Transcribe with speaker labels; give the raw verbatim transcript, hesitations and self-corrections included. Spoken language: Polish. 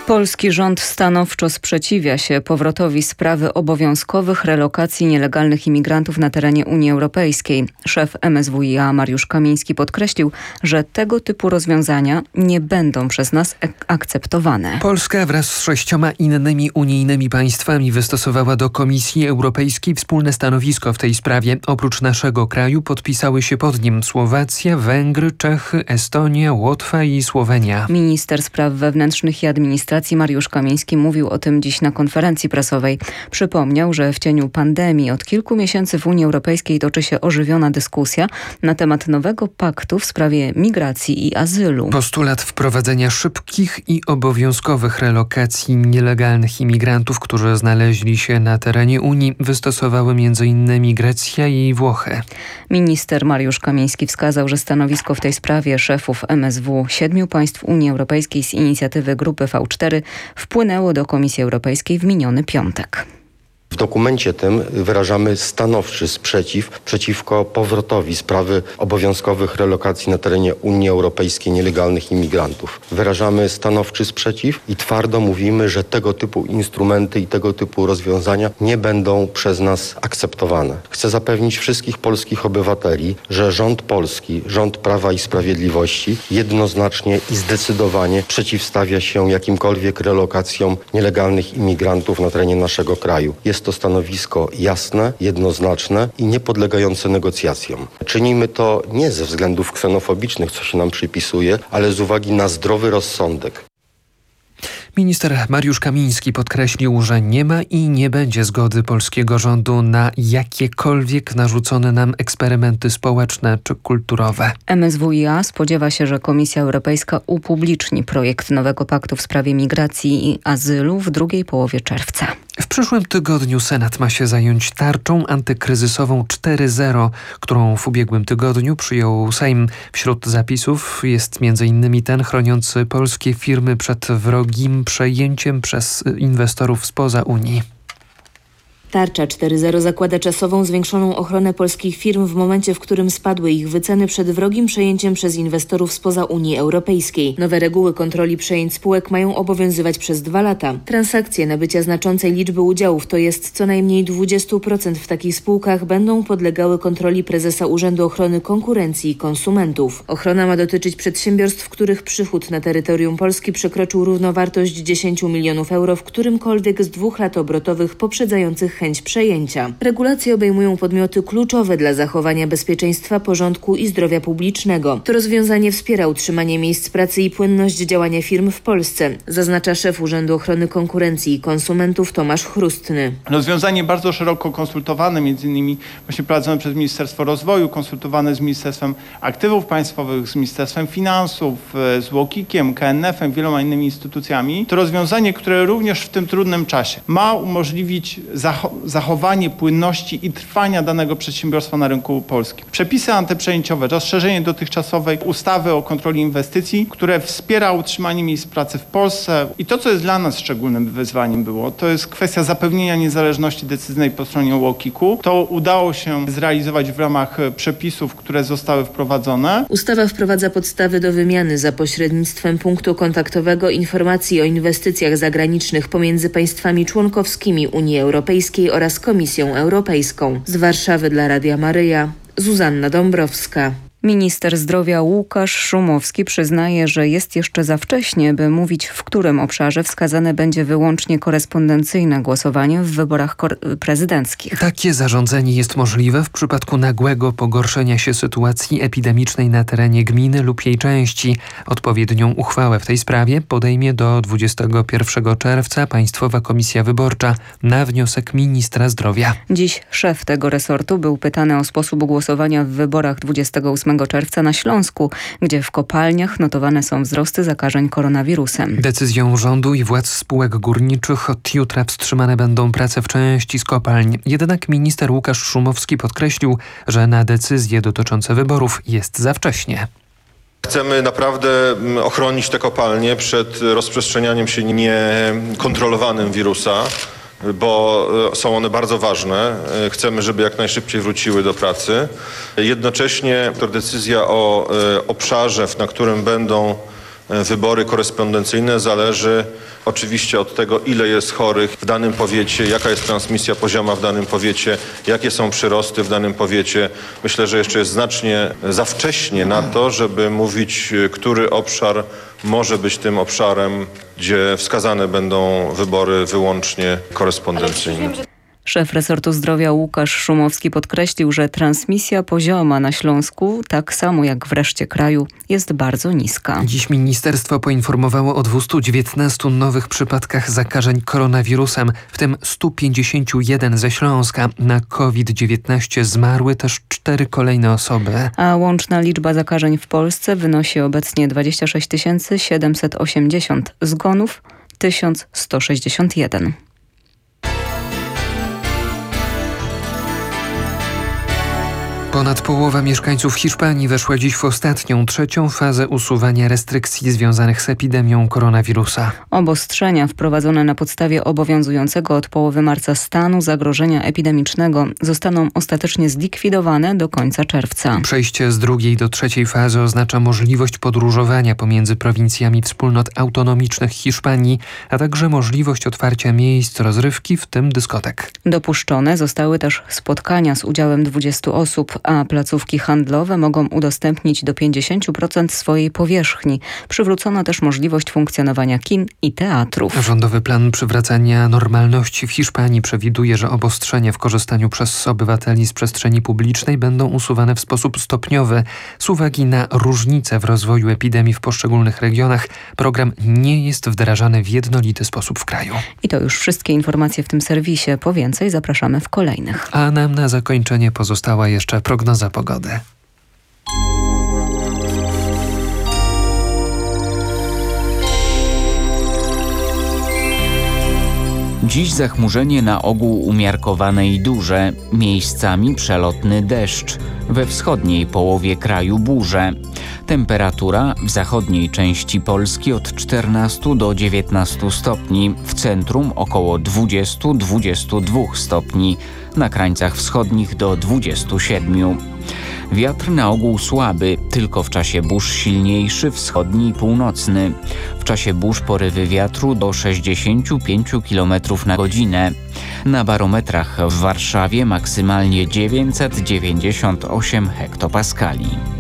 Speaker 1: Polski rząd stanowczo sprzeciwia się powrotowi sprawy obowiązkowych relokacji nielegalnych imigrantów na terenie Unii Europejskiej. Szef M S W i A Mariusz Kamiński podkreślił, że tego typu rozwiązania nie będą przez nas akceptowane.
Speaker 2: Polska wraz z sześcioma innymi unijnymi państwami wystosowała do Komisji Europejskiej wspólne stanowisko w tej sprawie. Oprócz naszego kraju podpisały się pod nim Słowacja, Węgry, Czechy, Estonia, Łotwa i Słowenia.
Speaker 1: Minister spraw wewnętrznych i administracji Mariusz Kamiński mówił o tym dziś na konferencji prasowej. Przypomniał, że w cieniu pandemii od kilku miesięcy w Unii Europejskiej toczy się ożywiona dyskusja na temat nowego paktu w sprawie migracji i azylu.
Speaker 2: Postulat wprowadzenia szybkich i obowiązkowych relokacji nielegalnych imigrantów, którzy znaleźli się na terenie Unii, wystosowały między innymi Grecja i Włochy.
Speaker 1: Minister Mariusz Kamiński wskazał, że stanowisko w tej sprawie szefów M S W siedmiu państw Unii Europejskiej z inicjatywy grupy V cztery wpłynęło do Komisji Europejskiej w miniony piątek.
Speaker 3: W dokumencie tym wyrażamy stanowczy sprzeciw przeciwko powrotowi sprawy obowiązkowych relokacji na terenie Unii Europejskiej nielegalnych imigrantów. Wyrażamy stanowczy sprzeciw i twardo mówimy, że tego typu instrumenty i tego typu rozwiązania nie będą przez nas akceptowane. Chcę zapewnić wszystkich polskich obywateli, że rząd polski, rząd Prawa i Sprawiedliwości jednoznacznie i zdecydowanie przeciwstawia się jakimkolwiek relokacjom nielegalnych imigrantów na terenie naszego kraju. Jest to stanowisko jasne, jednoznaczne i niepodlegające negocjacjom. Czynimy to nie ze względów ksenofobicznych, co się nam przypisuje, ale z uwagi na zdrowy rozsądek.
Speaker 2: Minister Mariusz Kamiński podkreślił, że nie ma i nie będzie zgody polskiego rządu na jakiekolwiek narzucone nam eksperymenty społeczne czy kulturowe.
Speaker 1: M S W i A spodziewa się, że Komisja Europejska upubliczni projekt nowego paktu w sprawie migracji i azylu w drugiej połowie czerwca.
Speaker 2: W przyszłym tygodniu Senat ma się zająć tarczą antykryzysową cztery zero, którą w ubiegłym tygodniu przyjął Sejm. Wśród zapisów jest między innymi ten chroniący polskie firmy przed wrogim przejęciem przez inwestorów spoza Unii.
Speaker 4: Tarcza cztery zero zakłada czasową zwiększoną ochronę polskich firm w momencie, w którym spadły ich wyceny przed wrogim przejęciem przez inwestorów spoza Unii Europejskiej. Nowe reguły kontroli przejęć spółek mają obowiązywać przez dwa lata. Transakcje nabycia znaczącej liczby udziałów, to jest co najmniej dwadzieścia procent w takich spółkach, będą podlegały kontroli prezesa Urzędu Ochrony Konkurencji i Konsumentów. Ochrona ma dotyczyć przedsiębiorstw, których przychód na terytorium Polski przekroczył równowartość dziesięć milionów euro w którymkolwiek z dwóch lat obrotowych poprzedzających chęć przejęcia. Regulacje obejmują podmioty kluczowe dla zachowania bezpieczeństwa, porządku i zdrowia publicznego. To rozwiązanie wspiera utrzymanie miejsc pracy i płynność działania firm w Polsce, zaznacza szef Urzędu Ochrony Konkurencji i Konsumentów Tomasz Chrustny.
Speaker 5: Rozwiązanie bardzo szeroko konsultowane, między innymi właśnie prowadzone przez Ministerstwo Rozwoju, konsultowane z Ministerstwem Aktywów Państwowych, z Ministerstwem Finansów, z łokikiem, K N F em, wieloma innymi instytucjami. To rozwiązanie, które również w tym trudnym czasie ma umożliwić zachowanie zachowanie płynności i trwania danego przedsiębiorstwa na rynku polskim. Przepisy antyprzejęciowe, rozszerzenie dotychczasowej ustawy o kontroli inwestycji, które wspiera utrzymanie miejsc pracy w Polsce. I to, co jest dla nas szczególnym wyzwaniem było, to jest kwestia zapewnienia niezależności decyzyjnej po stronie łokiku. To udało się zrealizować w ramach przepisów, które zostały wprowadzone.
Speaker 4: Ustawa wprowadza podstawy do wymiany za pośrednictwem punktu kontaktowego informacji o inwestycjach zagranicznych pomiędzy państwami członkowskimi Unii Europejskiej oraz Komisją Europejską. Z Warszawy dla Radia Maryja, Zuzanna Dąbrowska.
Speaker 1: Minister zdrowia Łukasz Szumowski przyznaje, że jest jeszcze za wcześnie, by mówić, w którym obszarze wskazane będzie wyłącznie korespondencyjne głosowanie w wyborach prezydenckich.
Speaker 2: Takie zarządzenie jest możliwe w przypadku nagłego pogorszenia się sytuacji epidemicznej na terenie gminy lub jej części. Odpowiednią uchwałę w tej sprawie podejmie do dwudziestego pierwszego czerwca Państwowa Komisja Wyborcza na wniosek ministra zdrowia.
Speaker 1: Dziś szef tego resortu był pytany o sposób głosowania w wyborach dwudziestego ósmego czerwca na Śląsku, gdzie w kopalniach notowane są wzrosty zakażeń koronawirusem.
Speaker 2: Decyzją rządu i władz spółek górniczych od jutra wstrzymane będą prace w części z kopalń. Jednak minister Łukasz Szumowski podkreślił, że na decyzje dotyczące wyborów jest za wcześnie.
Speaker 6: Chcemy naprawdę ochronić te kopalnie przed rozprzestrzenianiem się niekontrolowanym wirusa, bo są one bardzo ważne. Chcemy, żeby jak najszybciej wróciły do pracy. Jednocześnie decyzja o obszarze, na którym będą wybory korespondencyjne zależy oczywiście od tego, ile jest chorych w danym powiecie, jaka jest transmisja pozioma w danym powiecie, jakie są przyrosty w danym powiecie. Myślę, że jeszcze jest znacznie za wcześnie na to, żeby mówić, który obszar może być tym obszarem, gdzie wskazane będą wybory wyłącznie korespondencyjne.
Speaker 1: Szef resortu zdrowia Łukasz Szumowski podkreślił, że transmisja pozioma na Śląsku, tak samo jak w reszcie kraju, jest bardzo niska.
Speaker 2: Dziś ministerstwo poinformowało o dwieście dziewiętnastu nowych przypadkach zakażeń koronawirusem, w tym stu pięćdziesięciu jeden ze Śląska. Na COVID dziewiętnaście zmarły też cztery kolejne osoby.
Speaker 1: A łączna liczba zakażeń w Polsce wynosi obecnie dwadzieścia sześć tysięcy siedemset osiemdziesiąt, zgonów tysiąc sto sześćdziesiąt jeden.
Speaker 2: Ponad połowa mieszkańców Hiszpanii weszła dziś w ostatnią, trzecią fazę usuwania restrykcji związanych z epidemią koronawirusa.
Speaker 1: Obostrzenia wprowadzone na podstawie obowiązującego od połowy marca stanu zagrożenia epidemicznego zostaną ostatecznie zlikwidowane do końca czerwca.
Speaker 2: Przejście z drugiej do trzeciej fazy oznacza możliwość podróżowania pomiędzy prowincjami wspólnot autonomicznych Hiszpanii, a także możliwość otwarcia miejsc rozrywki, w tym dyskotek.
Speaker 1: Dopuszczone zostały też spotkania z udziałem dwudziestu osób, a placówki handlowe mogą udostępnić do pięćdziesięciu procent swojej powierzchni. Przywrócono też możliwość funkcjonowania kin i teatrów.
Speaker 2: Rządowy plan przywracania normalności w Hiszpanii przewiduje, że obostrzenia w korzystaniu przez obywateli z przestrzeni publicznej będą usuwane w sposób stopniowy. Z uwagi na różnice w rozwoju epidemii w poszczególnych regionach, program nie jest wdrażany w jednolity sposób w kraju.
Speaker 1: I to już wszystkie informacje w tym serwisie. Po więcej zapraszamy w kolejnych.
Speaker 2: A nam na zakończenie pozostała jeszcze prognoza pogody.
Speaker 7: Dziś zachmurzenie na ogół umiarkowane i duże, miejscami przelotny deszcz, we wschodniej połowie kraju burze. Temperatura w zachodniej części Polski od czternastu do dziewiętnastu stopni, w centrum około dwudziestu do dwudziestu dwóch stopni, na krańcach wschodnich do dwudziestu siedmiu. Wiatr na ogół słaby, tylko w czasie burz silniejszy wschodni i północny. W czasie burz porywy wiatru do sześćdziesięciu pięciu kilometrów na godzinę. Na barometrach w Warszawie maksymalnie dziewięćset dziewięćdziesiąt osiem hektopaskali.